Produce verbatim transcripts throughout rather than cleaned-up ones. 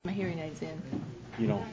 My hearing aids in. You don't.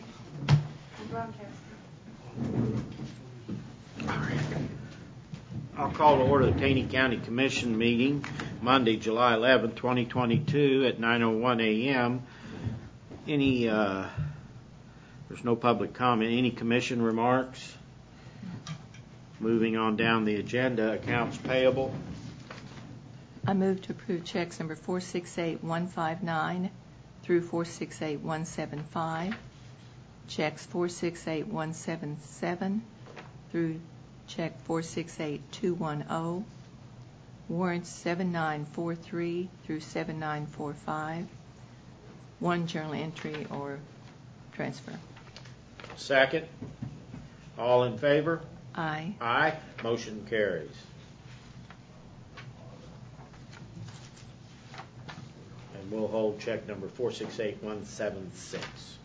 All right. I'll call to order the Taney County Commission meeting Monday, July eleventh, twenty twenty-two at nine oh one a.m. Any, uh, there's no public comment. Any commission remarks? Moving on down the agenda, accounts payable. I move to approve checks number four six eight one five nine through four six eight one seven five, checks four six eight one seven seven through check four six eight two one zero, warrants seven nine four three through seven nine four five, one journal entry or transfer. Second. All in favor? Aye. Aye. Motion carries. And we'll hold check number four six eight one seven six.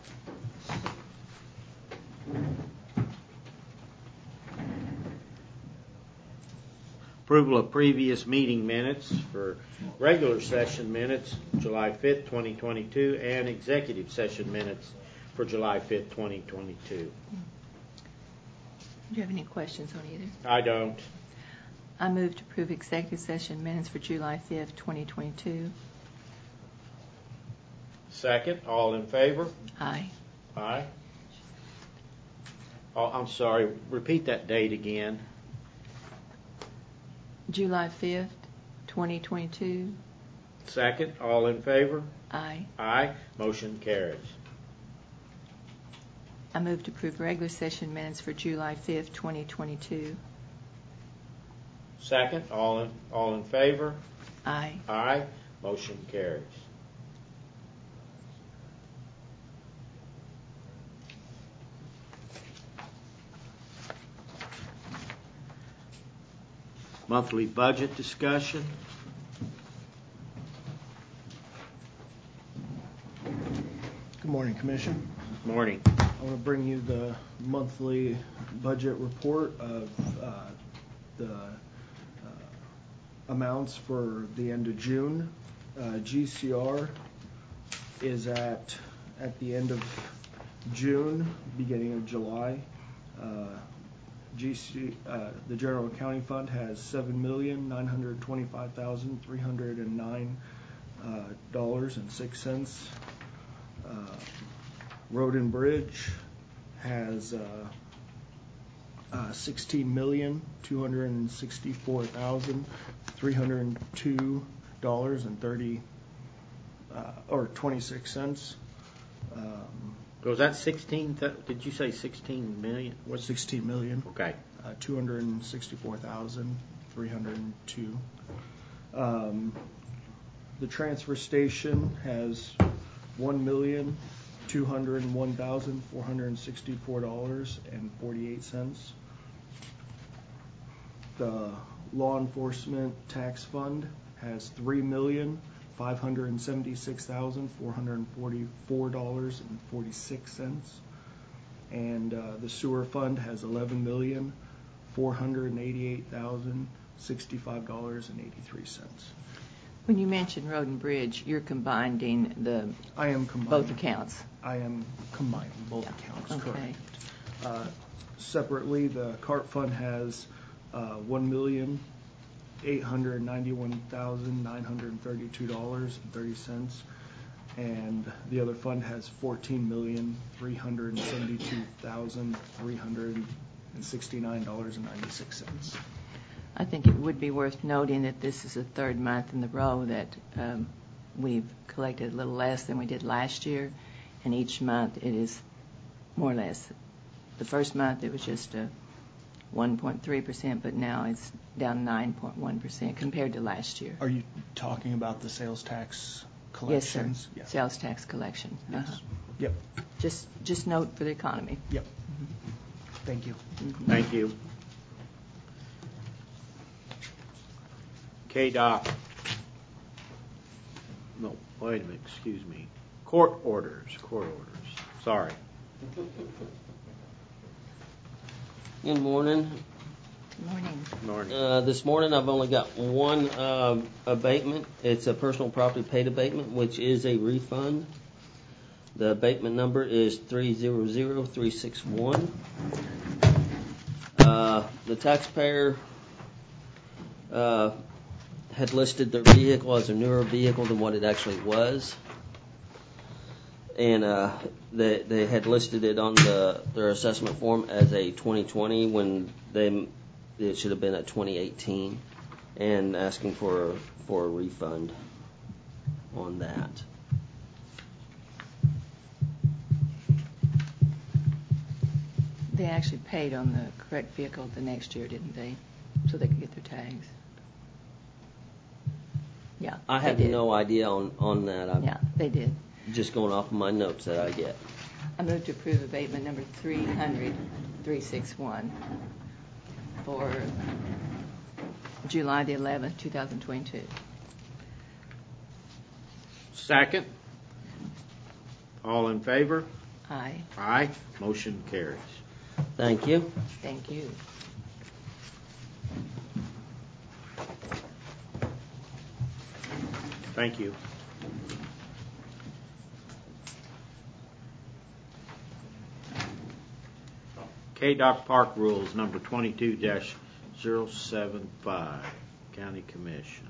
Approval of previous meeting minutes for regular session minutes, July fifth, twenty twenty-two, and executive session minutes for July fifth, twenty twenty-two. Do you have any questions on either? I don't. I move to approve executive session minutes for July fifth, twenty twenty-two. Second. All in favor? Aye. Aye. Oh, I'm sorry. Repeat that date again. July fifth, twenty twenty-two. Second. All in favor? Aye. Aye. Motion carries. I move to approve regular session minutes for July fifth, twenty twenty-two. Second. All in, all in favor? Aye. Aye. Motion carries. Monthly budget discussion. Good morning, Commission. Morning. I want to bring you the monthly budget report of uh, the uh, amounts for the end of June. Uh, G C R is at at the end of June, beginning of July. Uh, G C, uh, the General Accounting Fund has seven million nine hundred twenty-five thousand three hundred nine dollars and six cents. Uh, Road and Bridge has uh, uh, sixteen million two hundred sixty-four thousand three hundred two dollars and thirty uh, or twenty-six cents. Um, Was that sixteen? Th- did you say sixteen million? What's sixteen million? Okay. Uh, two hundred sixty-four thousand three hundred two. Um, the transfer station has one million two hundred one thousand four hundred sixty-four dollars and forty-eight cents. The law enforcement tax fund has three million five hundred seventy-six thousand four hundred forty-four dollars and forty-six cents. And uh, the sewer fund has eleven million four hundred eighty-eight thousand sixty-five dollars and eighty-three cents. When you mention Road and Bridge, you're combining the I am combining both accounts. I am combining both Yeah. accounts. Okay. Correct. Uh, separately, the CART fund has uh, one million eight hundred ninety-one thousand nine hundred thirty-two dollars and thirty cents, and the other fund has fourteen million three hundred seventy-two thousand three hundred sixty-nine dollars and ninety-six cents. I think it would be worth noting that this is the third month in the row that um, we've collected a little less than we did last year, and each month it is more or less. The first month it was just a one point three percent, but now it's down nine point one percent compared to last year. Are you talking about the sales tax collections? Yes, sir. Yes. Sales tax collection. Yes. Uh-huh. Yep. Just, just note for the economy. Yep. Mm-hmm. Thank you. Mm-hmm. Thank you. K D O C. No, wait a minute. Excuse me. Court orders. Court orders. Sorry. Good morning. Good morning. Morning. Uh, this morning I've only got one uh, abatement. It's a personal property paid abatement, which is a refund. The abatement number is three zero zero three six one. Uh, the taxpayer uh, had listed their vehicle as a newer vehicle than what it actually was. And uh, they, they had listed it on the, their assessment form as a twenty twenty when they, it should have been a twenty eighteen, and asking for, for a refund on that. They actually paid on the correct vehicle the next year, didn't they? So they could get their tags. Yeah. I they have did. no idea on, on that. I'm Yeah, they did. just going off of my notes that I get. I move to approve abatement number three hundred, three sixty-one for July the eleventh, two thousand twenty-two. Second. All in favor? Aye. Aye. Motion carries. Thank you. Thank you. Thank you. K D O C Park Rules, number twenty-two dash zero seven five, County Commission.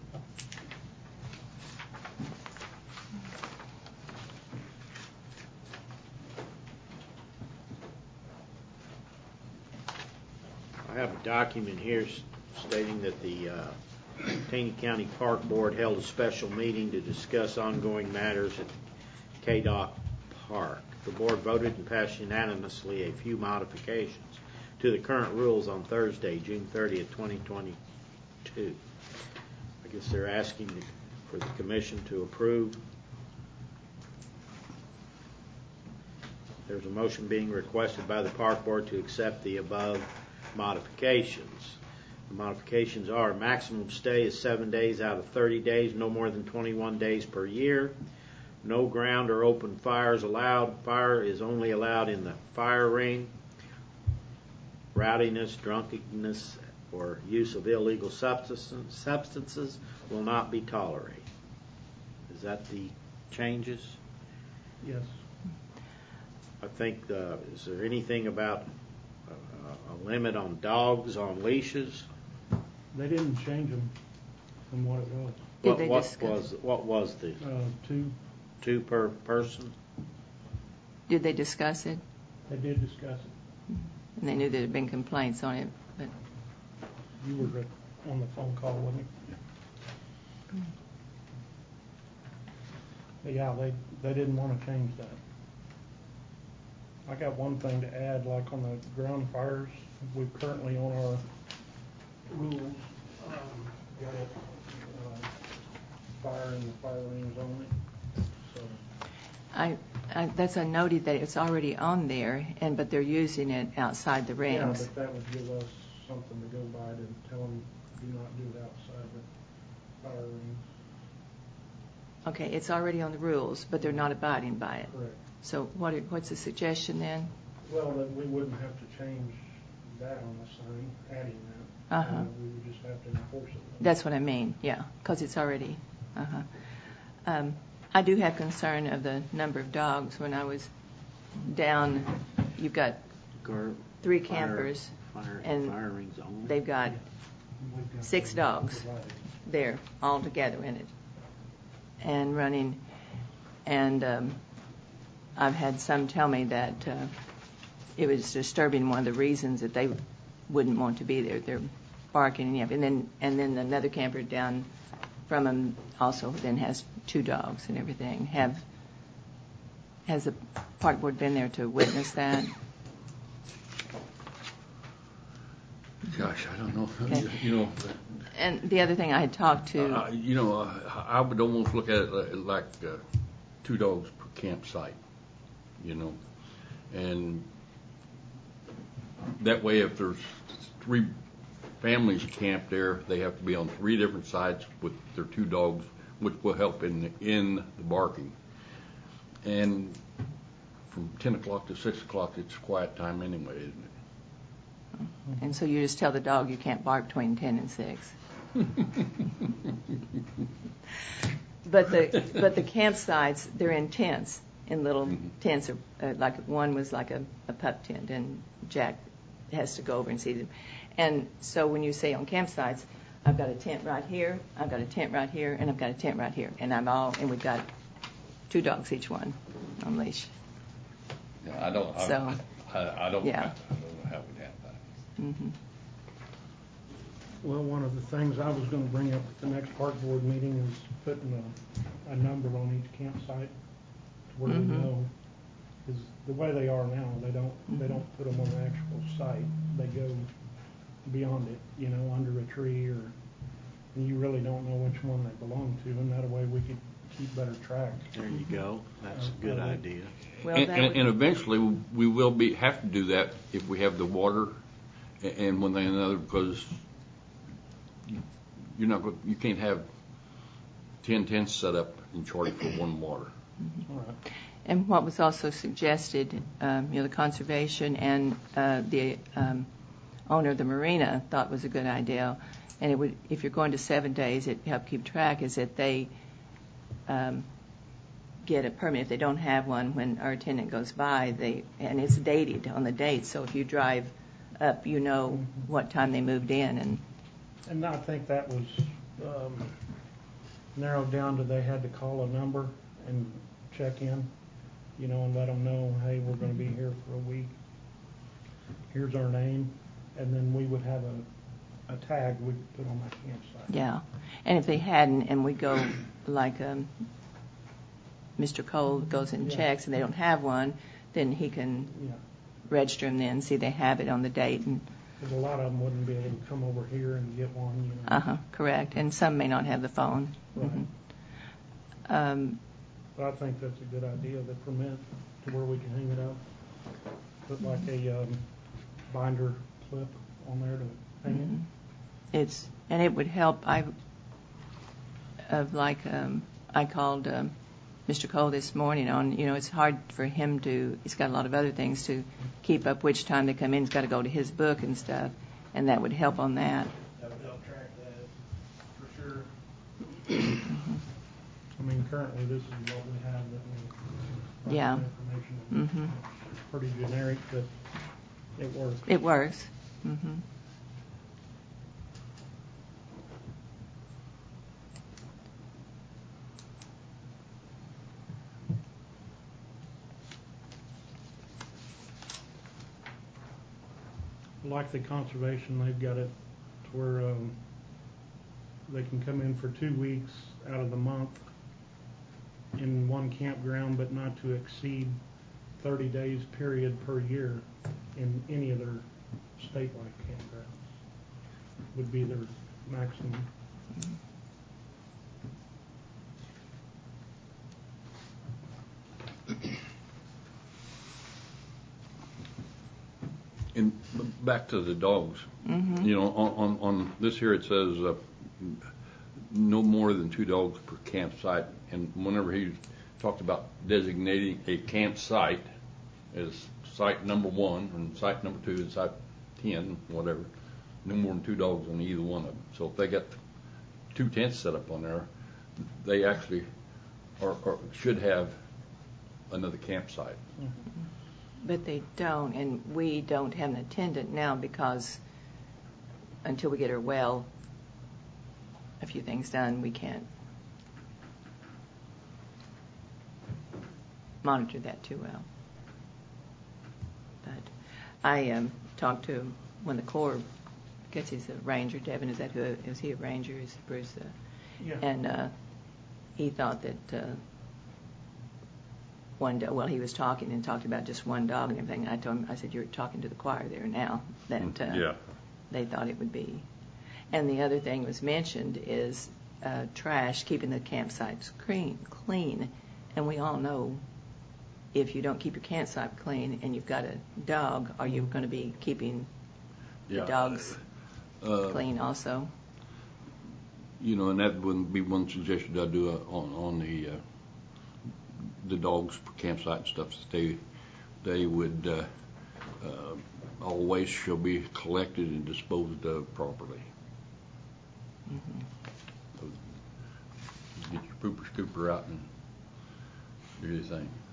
I have a document here stating that the uh, Taney County Park Board held a special meeting to discuss ongoing matters at K D O C Park. The board voted and passed unanimously a few modifications to the current rules on Thursday, June thirtieth, twenty twenty-two. I guess they're asking for the commission to approve. There's a motion being requested by the Park Board to accept the above modifications. The modifications are: maximum stay is seven days out of thirty days, no more than twenty-one days per year. No ground or open fires allowed. Fire is only allowed in the fire ring. Rowdiness, drunkenness, or use of illegal substance, substances will not be tolerated. Is that the changes? Yes. I think, uh, is there anything about a, a limit on dogs on leashes? They didn't change them from what it was. Did What, they what discuss- was what was the Uh, two, two per person? Did they discuss it? they did discuss it. And they knew there had been complaints on it, but You were at- on the phone call, wasn't you? But yeah, they, they didn't want to change that. I got one thing to add, like on the ground fires, we currently on our rules, um, got it, uh, fire in the fire rings only, so. I, I that's I noted that it's already on there, and but they're using it outside the Yeah, rings. but that would give us something to go by to tell them, do not do it outside the fire rings. Okay, it's already on the rules, but they're not abiding by it. Correct. So what are, what's the suggestion then? Well, then we wouldn't have to change that on the sign, adding that. Uh-huh. Uh, We would just have to enforce it. That's what I mean, yeah, because it's already, uh-huh. Um, I do have concern of the number of dogs. When I was down, you've got Gar- three fire- campers, Fire, and fire rings only. they've got We've got six that dogs provided. there all together in it and running. And um, I've had some tell me that uh, it was disturbing. One of the reasons that they wouldn't want to be there, they're barking and yelling. And then and then another camper down from them also then has two dogs and everything. Have has the park board been there to witness that? Gosh, I don't know. Okay. You know, And the other thing I had talked to. uh, you know, uh, I would almost look at it li- like uh, two dogs per campsite. You know, and that way, if there's three families camped there, they have to be on three different sides with their two dogs, which will help in in the barking. And from ten o'clock to six o'clock, it's quiet time anyway, isn't it? And so you just tell the dog you can't bark between ten and six. But the but the campsites, they're in tents, in little Mhm. tents. Or, uh, like one was like a, a pup tent, and Jack has to go over and see them. And so when you say on campsites, I've got a tent right here, I've got a tent right here, and I've got a tent right here, and I'm all, and we've got two dogs each one on leash. Yeah, I don't, I, So, I, I don't, yeah. I don't know how we'd have that. Mm-hmm. Well, one of the things I was gonna bring up at the next park board meeting is putting a, a number on each campsite to where Mhm. we know. Because the way they are now, they don't, they Mhm. don't put them on the actual site. They go beyond it, you know, under a tree, or, and you really don't know which one they belong to, and that way we could keep better track. There you go. That's a good idea. Well, And, that and, would, and eventually, we will be, have to do that if we have the water a- and one thing or another, because you- you're not, go- you can't have ten tents set up in charge for one water. All right. and what was also suggested, um, you know, the conservation and uh, the um, owner of the marina thought was a good idea, and it would, if you're going to seven days, it help keep track, is that they um, get a permit. If they don't have one, when our attendant goes by, they, and it's dated on the date, so if you drive up, you know what time they moved in, and And I think that was um, narrowed down to they had to call a number and check in, you know, and let them know, hey, we're going to be here for a week. Here's our name, and then we would have a, a tag we could put on that campsite. yeah. And if they hadn't, and we go, like um, Mister Cole goes and Yeah. checks, and they don't have one, then he can Yeah, register them then, see they have it on the date, and because a lot of them wouldn't be able to come over here and get one, you know. uh-huh, correct. And some may not have the phone. Right. Mhm. Um, But I think that's a good idea, the permit, to where we can hang it up. Put like a um, binder clip on there to hang mhm. it. It's, and it would help. I, of like, um, I called um, Mister Cole this morning on, you know, it's hard for him to, he's got a lot of other things to keep up which time they come in. He's got to go to his book and stuff, and that would help on that. That would help track that, for sure. I mean, currently, this is what we have that we. Yeah. Information. Mhm. It's pretty generic, but it works. It works. Mm-hmm. Like the conservation, they've got it to where um, they can come in for two weeks out of the month in one campground, but not to exceed thirty days period per year in any of their statewide campgrounds would be their maximum. And back to the dogs, Mm-hmm. you know, on, on, on this here, it says, uh, no more than two dogs per campsite. And whenever he talked about designating a campsite as site number one, and site number two is site ten, whatever, no more than two dogs on either one of them. So if they got two tents set up on there, they actually are, are should have another campsite. But they don't, and we don't have an attendant now because until we get her well, a few things done, we can't monitor that too well. But I um, talked to when the Corps, I guess he's a ranger. Devin, is that who? Is he a ranger? Is Bruce? Uh, Yeah. and uh, he thought that uh, one dog, well, he was talking and talked about just one dog and everything. I told him, I said, you're talking to the choir there now. That uh, Yeah. they thought it would be. And the other thing was mentioned is uh, trash, keeping the campsites clean, clean. And we all know if you don't keep your campsite clean and you've got a dog, are you going to be keeping the Yeah. dogs Uh, clean also? You know, and that wouldn't be one suggestion I'd do uh, on on the uh, the dogs per campsite and stuff. That they they would uh, uh, all waste shall be collected and disposed of properly. Mm-hmm. So get your pooper scooper out and do your thing.